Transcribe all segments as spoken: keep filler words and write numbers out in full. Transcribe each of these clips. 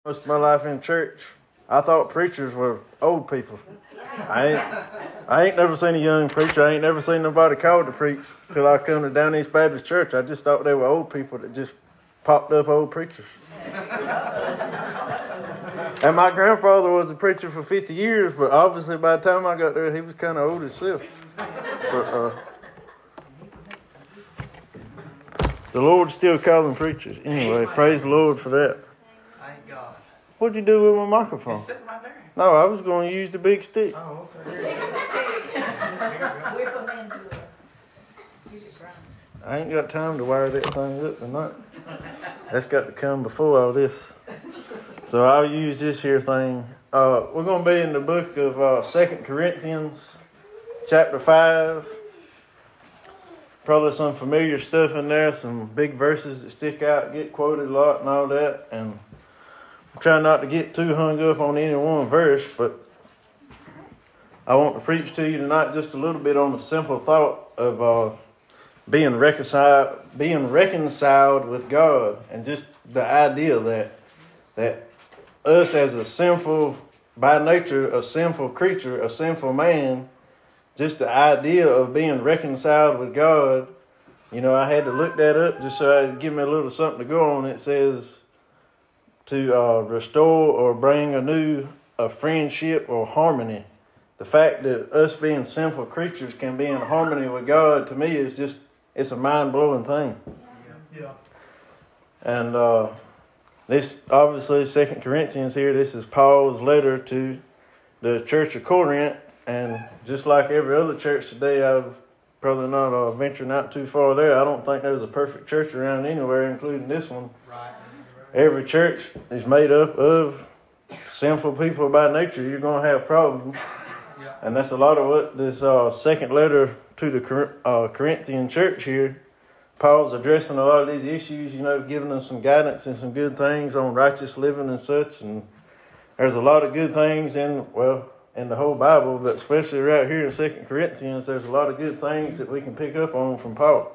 Most of my life in church, I thought preachers were old people. I ain't, I ain't never seen a young preacher. I ain't never seen nobody called to preach till I come to Down East Baptist Church. I just thought they were old people that just popped up old preachers. And my grandfather was a preacher for fifty years, but obviously by the time I got there, he was kind of old himself. But uh, the Lord's still calling preachers. Anyway, praise the Lord for that. Thank God. What'd you do with my microphone? It's sitting right there. No, I was going to use the big stick. Oh, okay. Whip them into it. Use it grind. I ain't got time to wire that thing up tonight. That's got to come before all this. So I'll use this here thing. Uh, we're going to be in the book of uh, Second Corinthians, chapter five. Probably some familiar stuff in there, some big verses that stick out, get quoted a lot and all that. And I'm trying not to get too hung up on any one verse, but I want to preach to you tonight just a little bit on the simple thought of uh, being reconciled, being reconciled with God, and just the idea that that us as a sinful, by nature, a sinful creature, a sinful man, just the idea of being reconciled with God. You know, I had to look that up just so I'd give me a little something to go on. It says to uh, restore or bring anew a friendship or harmony. The fact that us being sinful creatures can be in harmony with God, to me, is just, it's a mind-blowing thing. Yeah. And uh, this, obviously, Second Corinthians here, this is Paul's letter to the church of Corinth. And just like every other church today, I've probably not uh, venturing out too far there. I don't think there's a perfect church around anywhere, including this one. Right. Every church is made up of sinful people by nature. You're going to have problems. Yeah. And that's a lot of what this uh, second letter to the uh, Corinthian church here, Paul's addressing a lot of these issues, you know, giving them some guidance and some good things on righteous living and such. And there's a lot of good things in, well, in the whole Bible, but especially right here in Second Corinthians, there's a lot of good things that we can pick up on from Paul.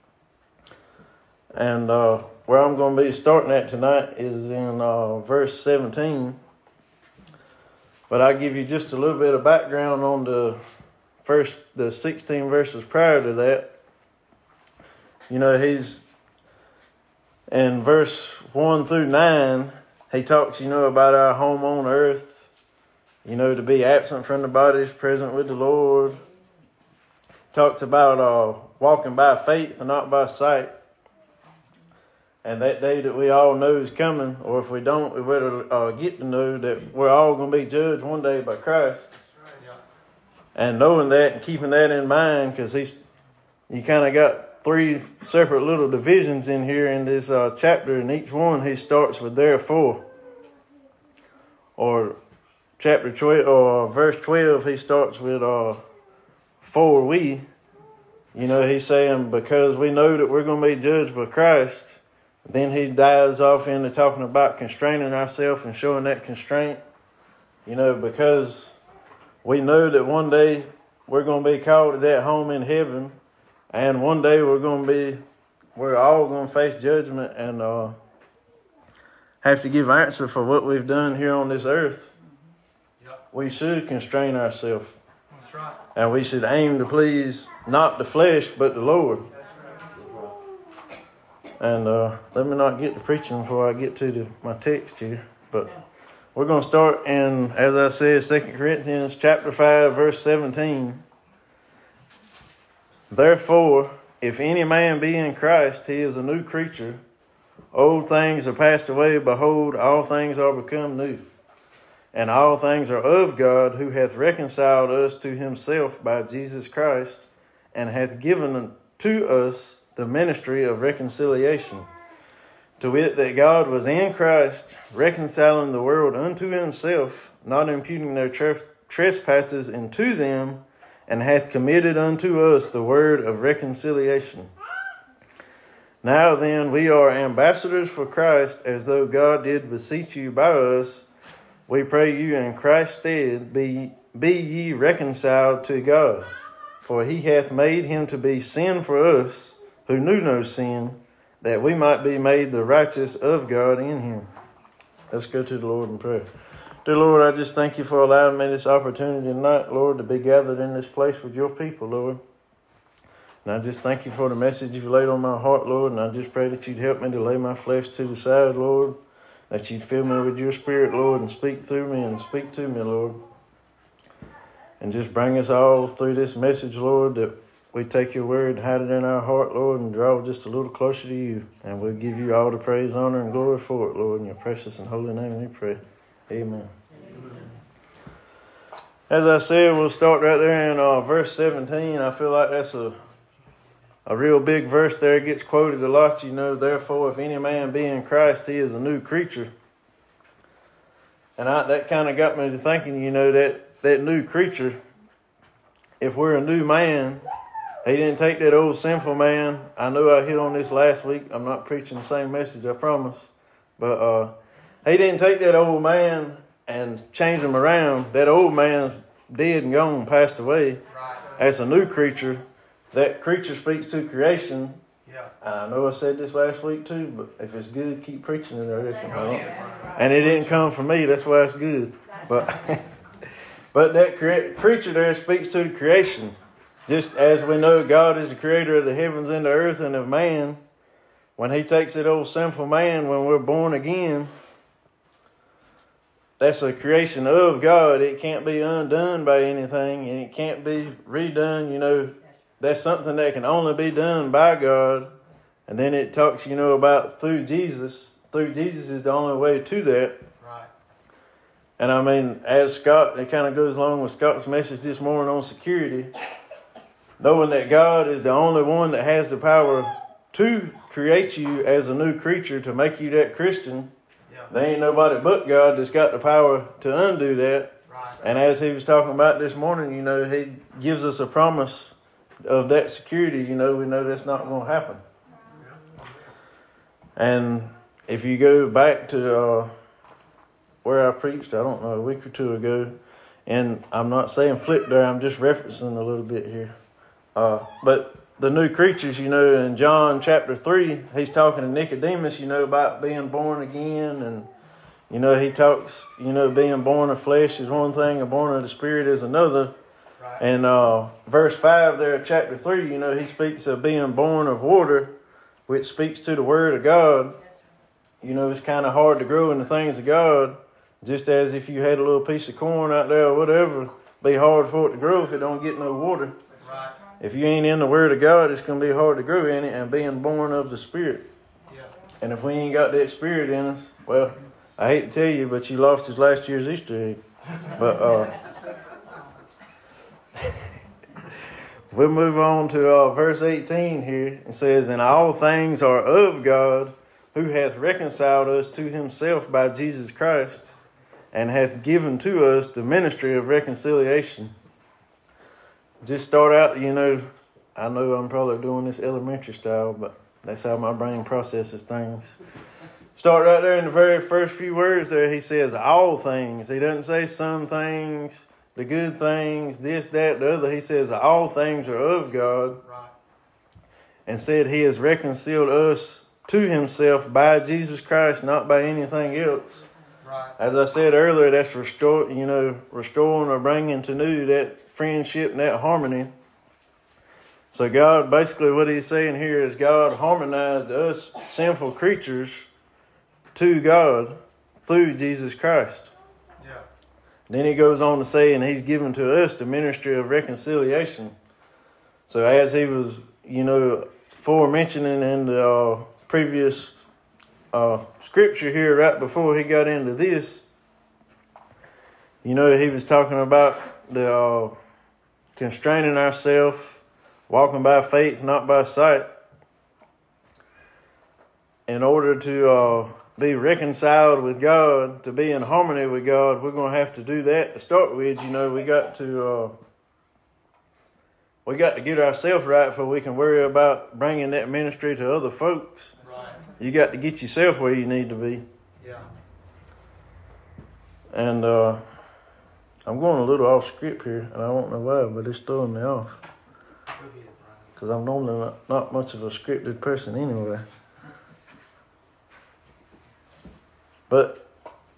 And uh, where I'm going to be starting at tonight is in uh, verse seventeen. But I'll give you just a little bit of background on the first, the sixteen verses prior to that. You know, he's in verse one through nine, he talks, you know, about our home on earth. You know, to be absent from the body is present with the Lord. Talks about uh, walking by faith and not by sight. And that day that we all know is coming, or if we don't, we better uh, get to know that we're all going to be judged one day by Christ. Yeah. And knowing that and keeping that in mind, because he's, you kind of got three separate little divisions in here in this uh, chapter, and each one he starts with therefore. Or chapter twelve, or verse twelve, he starts with uh, for we. You know, he's saying because we know that we're going to be judged by Christ. Then he dives off into talking about constraining ourselves and showing that constraint. You know, because we know that one day we're going to be called to that home in heaven. And one day we're going to be, we're all going to face judgment and uh, have to give answer for what we've done here on this earth. Yep. We should constrain ourselves. That's right. And we should aim to please not the flesh, but the Lord. And uh, let me not get to preaching before I get to the, my text here. But we're going to start in, as I said, Second Corinthians chapter five, verse seventeen. Therefore, if any man be in Christ, he is a new creature. Old things are passed away. Behold, all things are become new. And all things are of God, who hath reconciled us to himself by Jesus Christ, and hath given to us the ministry of reconciliation. To wit, that God was in Christ, reconciling the world unto himself, not imputing their trespasses unto them, and hath committed unto us the word of reconciliation. Now then, we are ambassadors for Christ, as though God did beseech you by us. We pray you in Christ's stead, be, be ye reconciled to God. For he hath made him to be sin for us, who knew no sin, that we might be made the righteous of God in him. Let's go to the Lord in prayer. Dear Lord, I just thank you for allowing me this opportunity tonight, Lord, to be gathered in this place with your people, Lord. And I just thank you for the message you've laid on my heart, Lord, and I just pray that you'd help me to lay my flesh to the side, Lord, that you'd fill me with your spirit, Lord, and speak through me and speak to me, Lord. And just bring us all through this message, Lord, that we take your word and hide it in our heart, Lord, and draw just a little closer to you. And we'll give you all the praise, honor, and glory for it, Lord. In your precious and holy name we pray. Amen. Amen. As I said, we'll start right there in uh, verse seventeen. I feel like that's a a real big verse there. It gets quoted a lot, you know. Therefore, if any man be in Christ, he is a new creature. And I, that kind of got me to thinking, you know, that that new creature, if we're a new man, he didn't take that old sinful man. I know I hit on this last week. I'm not preaching the same message, I promise. But uh, he didn't take that old man and change him around. That old man's dead and gone, passed away. Right. As a new creature, that creature speaks to creation. Yeah. I know I said this last week too, but if it's good, keep preaching it, I reckon. And it didn't come from me, that's why it's good. But but that cre- creature there speaks to the creation. Just as we know God is the creator of the heavens and the earth and of man, when he takes that old sinful man, when we're born again, that's a creation of God. It can't be undone by anything, and it can't be redone. You know, that's something that can only be done by God. And then it talks, you know, about through Jesus. Through Jesus is the only way to that. Right. And I mean, as Scott, it kind of goes along with Scott's message this morning on security. Knowing that God is the only one that has the power to create you as a new creature, to make you that Christian. Yeah. There ain't nobody but God that's got the power to undo that. Right. And as he was talking about this morning, you know, he gives us a promise of that security. You know, we know that's not going to happen. And if you go back to uh, where I preached, I don't know, a week or two ago, and I'm not saying flip there, I'm just referencing a little bit here. Uh, but the new creatures, you know, in John chapter three, he's talking to Nicodemus, you know, about being born again. And, you know, he talks, you know, being born of flesh is one thing and born of the spirit is another. Right. And uh, verse five there, chapter three, you know, he speaks of being born of water, which speaks to the word of God. You know, it's kind of hard to grow in the things of God, just as if you had a little piece of corn out there or whatever, be hard for it to grow if it don't get no water. Right. If you ain't in the Word of God, it's going to be hard to grow in it, and being born of the Spirit. Yeah. And if we ain't got that Spirit in us, well, I hate to tell you, but you lost his last year's Easter egg. But uh, we'll move on to uh, verse eighteen here. It says, "And all things are of God, who hath reconciled us to himself by Jesus Christ, and hath given to us the ministry of reconciliation." Just start out, you know, I know I'm probably doing this elementary style, but that's how my brain processes things. Start right there in the very first few words there. He says all things. He doesn't say some things, the good things, this, that, the other. He says all things are of God. Right. And said he has reconciled us to himself by Jesus Christ, not by anything else. Right. As I said earlier, that's restore, you know, restoring or bringing to new that friendship and that harmony. So God, basically what he's saying here is God harmonized us sinful creatures to God through Jesus Christ. Yeah. Then he goes on to say, and he's given to us the ministry of reconciliation. So as he was, you know, forementioning in the uh, previous uh, scripture here right before he got into this, you know, he was talking about the uh, constraining ourselves, walking by faith, not by sight. In order to uh, be reconciled with God, to be in harmony with God, we're going to have to do that. To start with, you know, we got to uh, we got to get ourselves right before we can worry about bringing that ministry to other folks. Right. You got to get yourself where you need to be. Yeah. And uh, I'm going a little off script here, and I don't know why, but it's throwing me off. Because I'm normally not, not much of a scripted person anyway. But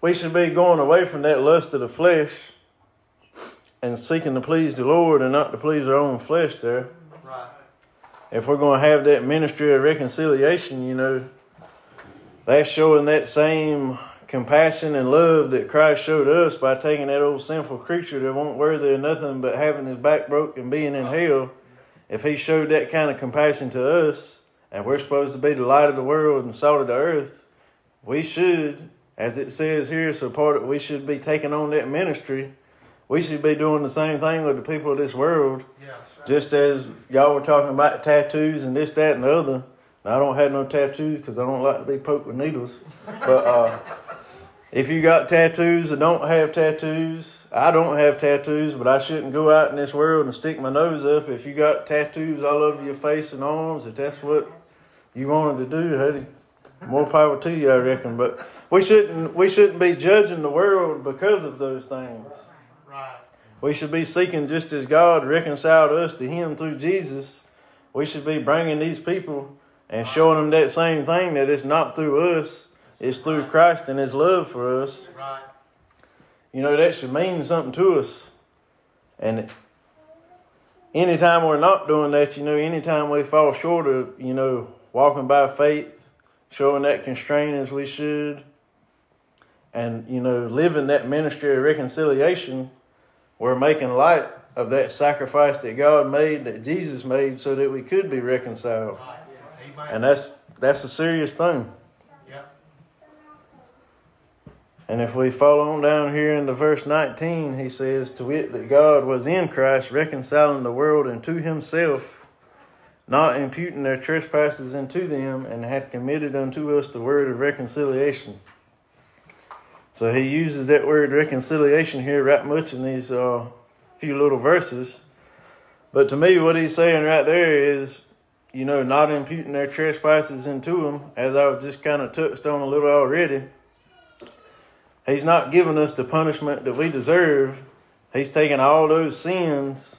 we should be going away from that lust of the flesh and seeking to please the Lord and not to please our own flesh there. Right. If we're going to have that ministry of reconciliation, you know, that's showing that same compassion and love that Christ showed us by taking that old sinful creature that wasn't worthy of nothing but having his back broke and being in hell. If he showed that kind of compassion to us, and we're supposed to be the light of the world and salt of the earth, we should, as it says here, so part of, we should be taking on that ministry. We should be doing the same thing with the people of this world. Yeah. Just as y'all were talking about tattoos and this, that, and the other. Now, I don't have no tattoos because I don't like to be poked with needles. But uh, if you got tattoos or don't have tattoos, I don't have tattoos, but I shouldn't go out in this world and stick my nose up. If you got tattoos all over your face and arms, if that's what you wanted to do, hey, more power to you, I reckon. But we shouldn't we shouldn't be judging the world because of those things. Right. We should be seeking, just as God reconciled us to Him through Jesus. We should be bringing these people and showing them that same thing, that it's not through us, it's through Christ and His love for us. Right. You know, that should mean something to us. And anytime we're not doing that, you know, anytime we fall short of, you know, walking by faith, showing that constraint as we should, and, you know, living that ministry of reconciliation, we're making light of that sacrifice that God made, that Jesus made, so that we could be reconciled. Right. Amen. And that's that's a serious thing. Yep. And if we follow on down here into verse nineteen, he says, to wit, that God was in Christ reconciling the world unto Himself, not imputing their trespasses unto them, and hath committed unto us the word of reconciliation. So he uses that word reconciliation here right much in these uh, few little verses. But to me, what he's saying right there is, you know, not imputing their trespasses into them, as I've just kind of touched on a little already. He's not giving us the punishment that we deserve. He's taking all those sins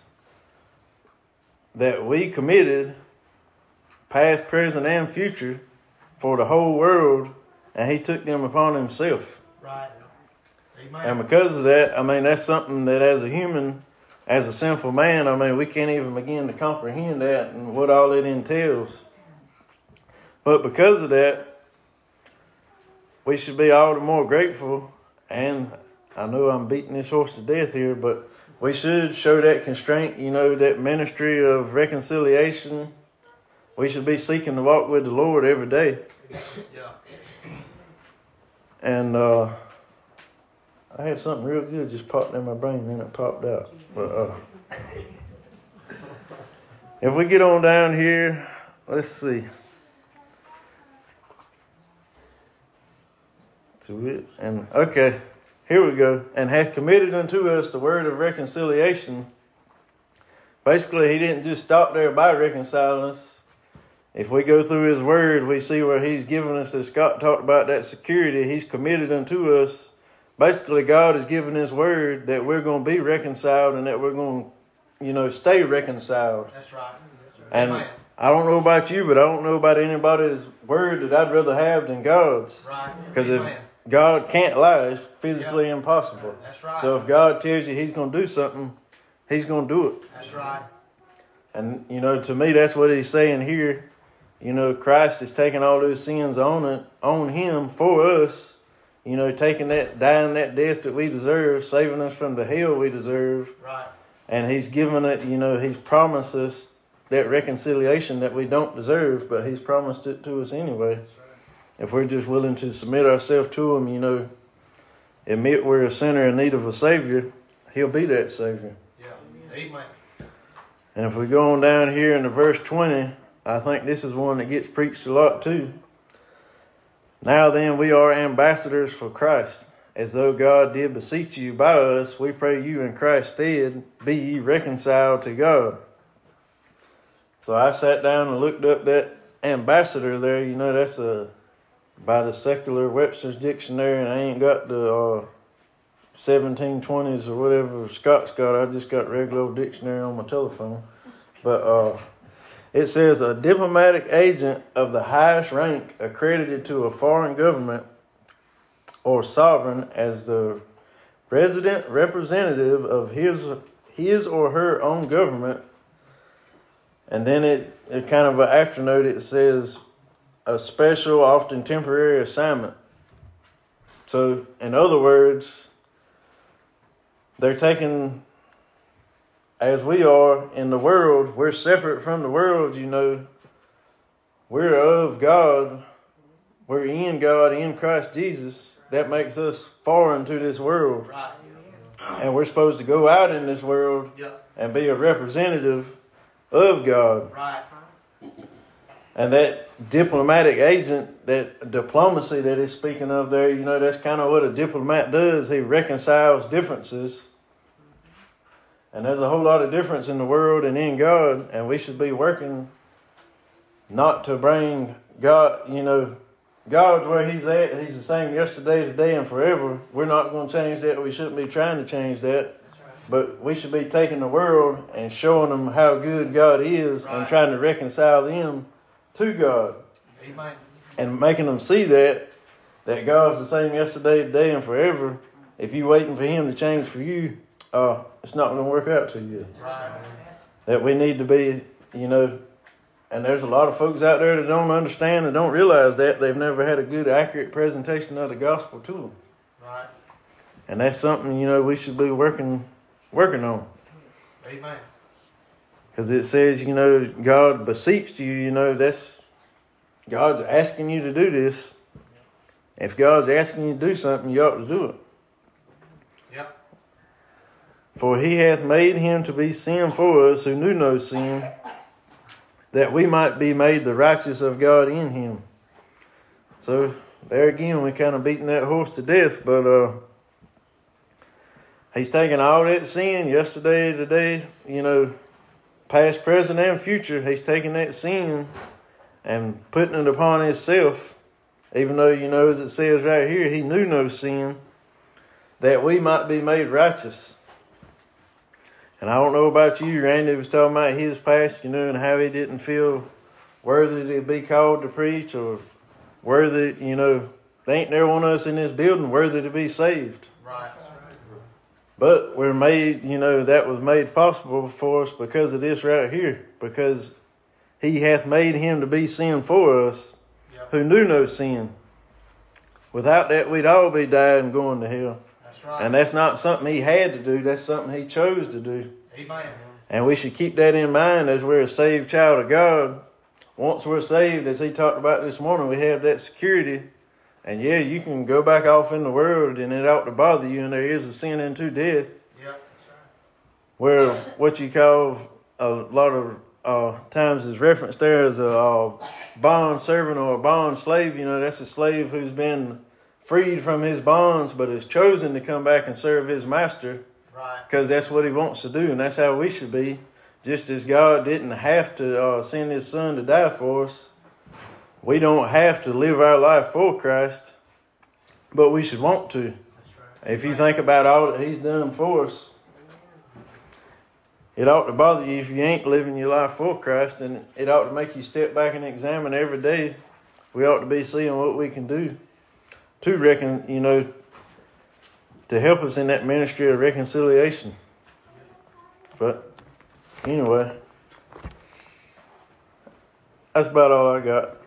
that we committed, past, present, and future, for the whole world, and He took them upon Himself. Right. Amen. And because of that, I mean, that's something that as a human, as a sinful man, I mean, we can't even begin to comprehend that and what all it entails. But because of that, we should be all the more grateful. And I know I'm beating this horse to death here, but we should show that constraint, you know, that ministry of reconciliation. We should be seeking to walk with the Lord every day. Yeah. And uh, I had something real good just popped in my brain, and then it popped out. But uh, if we get on down here, let's see. To it and okay, here we go. And hath committed unto us the word of reconciliation. Basically, He didn't just stop there by reconciling us. If we go through His word, we see where He's given us, as Scott talked about, that security. He's committed unto us. Basically, God has given His word that we're going to be reconciled and that we're going to, you know, stay reconciled. That's right. And Amen. I don't know about you, but I don't know about anybody's word that I'd rather have than God's. Right. Because if Amen. God can't lie, it's physically Yep. impossible. That's right. So if God tells you He's going to do something, He's going to do it. That's right. And, you know, to me, that's what He's saying here. You know, Christ is taking all those sins on it, on Him for us. You know, taking that, dying that death that we deserve, saving us from the hell we deserve. Right. And He's given it, you know, He's promised us that reconciliation that we don't deserve, but He's promised it to us anyway. If we're just willing to submit ourselves to Him, you know, admit we're a sinner in need of a Savior, He'll be that Savior. Yeah. Amen. And if we go on down here into verse twenty, I think this is one that gets preached a lot too. Now then, we are ambassadors for Christ, as though God did beseech you by us. We pray you in Christ's stead, be ye reconciled to God. So I sat down and looked up that ambassador there. You know, that's a by the secular Webster's dictionary, and I ain't got the uh, seventeen twenties or whatever Scott's got. I just got regular old dictionary on my telephone. But uh, it says a diplomatic agent of the highest rank accredited to a foreign government or sovereign as the resident representative of his his or her own government. And then it, it kind of an after note, it says a special, often temporary assignment. So, in other words, they're taking, as we are in the world, we're separate from the world, you know. We're of God. We're in God, in Christ Jesus. That makes us foreign to this world. Right. And we're supposed to go out in this world Yep. and be a representative of God. Right. And that diplomatic agent, that diplomacy that he's speaking of there, you know, that's kind of what a diplomat does. He reconciles differences. And there's a whole lot of difference in the world and in God. And we should be working not to bring God, you know, God's where he's at. He's the same yesterday, today, and forever. We're not going to change that. We shouldn't be trying to change that. But we should be taking the world and showing them how good God is, right, and trying to reconcile them to God. Amen. And making them see that, that God's the same yesterday, today, and forever. If you're waiting for him to change for you, uh, it's not going to work out to you. Right. That we need to be, you know, and there's a lot of folks out there that don't understand and don't realize that. They've never had a good, accurate presentation of the gospel to them. Right. And that's something, you know, we should be working working on. Amen. Because it says, you know, God beseeched you, you know, that's, God's asking you to do this. If God's asking you to do something, you ought to do it. Yep. For he hath made him to be sin for us who knew no sin, that we might be made the righteousness of God in him. So, there again, we're kind of beating that horse to death, but uh, he's taking all that sin, yesterday, today, you know, past, present, and future. He's taking that sin and putting it upon himself, even though, you know, as it says right here, he knew no sin, that we might be made righteous. And I don't know about you, Randy was talking about his past, you know, and how he didn't feel worthy to be called to preach, or worthy, you know, they ain't there one of us in this building worthy to be saved. Right. But we're made, you know, that was made possible for us because of this right here. Because he hath made him to be sin for us, Yep. who knew no sin. Without that, we'd all be dying and going to hell. That's right. And that's not something he had to do. That's something he chose to do. Amen. And we should keep that in mind as we're a saved child of God. Once we're saved, as he talked about this morning, we have that security. And yeah, you can go back off in the world and it ought to bother you, and there is a sin unto death. Yep. Where what you call a lot of uh, times is referenced there as a uh, bond servant or a bond slave. You know, that's a slave who's been freed from his bonds, but has chosen to come back and serve his master. Right. Because that's what he wants to do, and that's how we should be. Just as God didn't have to uh, send his son to die for us, we don't have to live our life for Christ, but we should want to. That's right. If you think about all that he's done for us, it ought to bother you if you ain't living your life for Christ, and it ought to make you step back and examine every day. We ought to be seeing what we can do to reckon, you know, to help us in that ministry of reconciliation. But anyway, that's about all I got.